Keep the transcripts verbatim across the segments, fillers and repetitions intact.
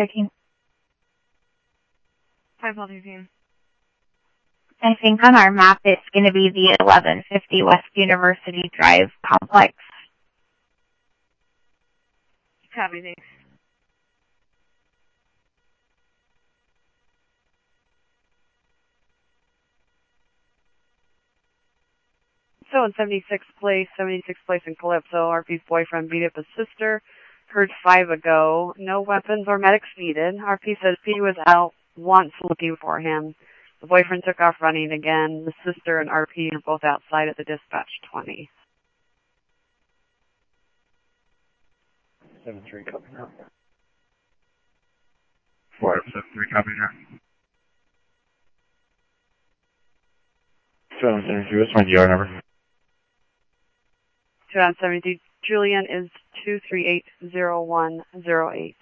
thirteen. five L thirteen. I think on our map it's going to be the eleven fifty West University Drive complex. Copy, thanks. So in seventy-sixth place, seventy-sixth place in Calypso, R P's boyfriend beat up his sister. Heard five ago. No weapons or medics needed. R P says P was out once looking for him. The boyfriend took off running again. The sister and R P are both outside at the dispatch twenty. seven three, copy now. four seven three, copy now. seven seven three, what's my D R number? two on seventy-three, Julian is two three eight zero one zero eight.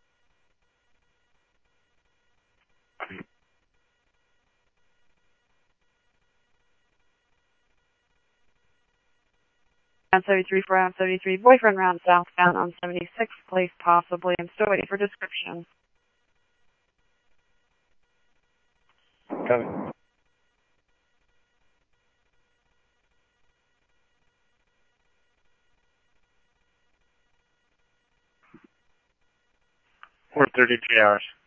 On seventy-three, four on seventy-three, boyfriend round southbound on seventy-sixth place possibly. I'm still waiting for description. Copy. four thirty-three hours.